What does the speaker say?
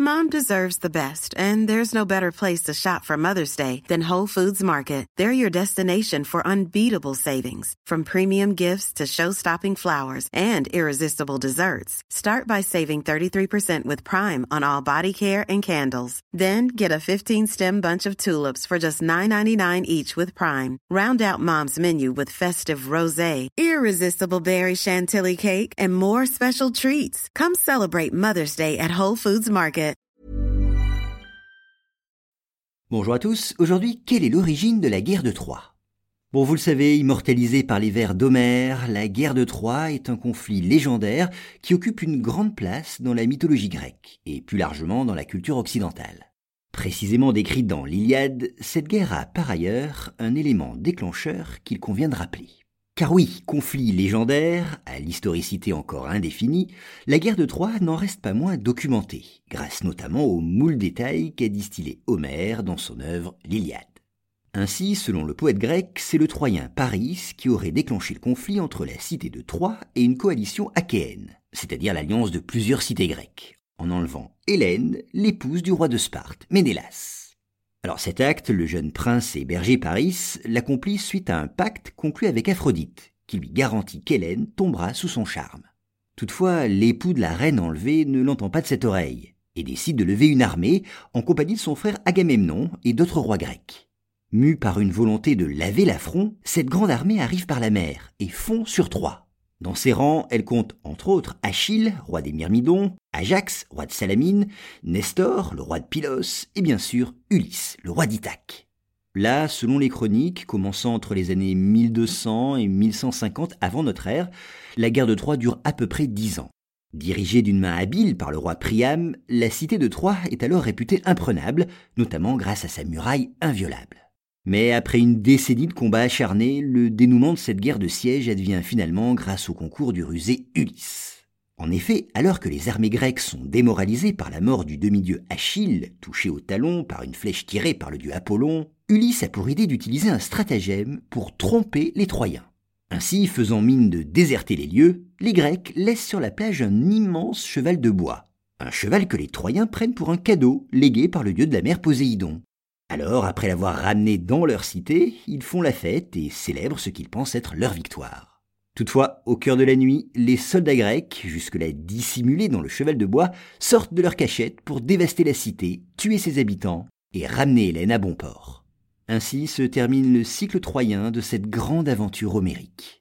Mom deserves the best, and there's no better place to shop for Mother's Day than Whole Foods Market. They're your destination for unbeatable savings, from premium gifts to show-stopping flowers and irresistible desserts. Start by saving 33% with Prime on all body care and candles. Then get a 15-stem bunch of tulips for just $9.99 each with Prime. Round out Mom's menu with festive rosé, irresistible berry chantilly cake, and more special treats. Come celebrate Mother's Day at Whole Foods Market. Bonjour à tous, aujourd'hui, quelle est l'origine de la guerre de Troie ? Bon, vous le savez, immortalisée par les vers d'Homère, la guerre de Troie est un conflit légendaire qui occupe une grande place dans la mythologie grecque et plus largement dans la culture occidentale. Précisément décrite dans l'Iliade, cette guerre a par ailleurs un élément déclencheur qu'il convient de rappeler. Car oui, conflit légendaire, à l'historicité encore indéfinie, la guerre de Troie n'en reste pas moins documentée, grâce notamment aux moules détails qu'a distillé Homère dans son œuvre l'Iliade. Ainsi, selon le poète grec, c'est le Troyen Paris qui aurait déclenché le conflit entre la cité de Troie et une coalition achéenne, c'est-à-dire l'alliance de plusieurs cités grecques, en enlevant Hélène, l'épouse du roi de Sparte, Ménélas. Alors cet acte, le jeune prince et berger Paris l'accomplit suite à un pacte conclu avec Aphrodite, qui lui garantit qu'Hélène tombera sous son charme. Toutefois, l'époux de la reine enlevée ne l'entend pas de cette oreille, et décide de lever une armée en compagnie de son frère Agamemnon et d'autres rois grecs. Mue par une volonté de laver l'affront, cette grande armée arrive par la mer et fond sur Troie. Dans ses rangs, elle compte entre autres Achille, roi des Myrmidons, Ajax, roi de Salamine, Nestor, le roi de Pylos, et bien sûr Ulysse, le roi d'Ithaque. Là, selon les chroniques, commençant entre les années 1200 et 1150 avant notre ère, la guerre de Troie dure à peu près 10 ans. Dirigée d'une main habile par le roi Priam, la cité de Troie est alors réputée imprenable, notamment grâce à sa muraille inviolable. Mais après une décennie de combats acharnés, le dénouement de cette guerre de siège advient finalement grâce au concours du rusé Ulysse. En effet, alors que les armées grecques sont démoralisées par la mort du demi-dieu Achille, touché au talon par une flèche tirée par le dieu Apollon, Ulysse a pour idée d'utiliser un stratagème pour tromper les Troyens. Ainsi, faisant mine de déserter les lieux, les Grecs laissent sur la plage un immense cheval de bois. Un cheval que les Troyens prennent pour un cadeau légué par le dieu de la mer Poséidon. Alors, après l'avoir ramené dans leur cité, ils font la fête et célèbrent ce qu'ils pensent être leur victoire. Toutefois, au cœur de la nuit, les soldats grecs, jusque-là dissimulés dans le cheval de bois, sortent de leur cachette pour dévaster la cité, tuer ses habitants et ramener Hélène à bon port. Ainsi se termine le cycle troyen de cette grande aventure homérique.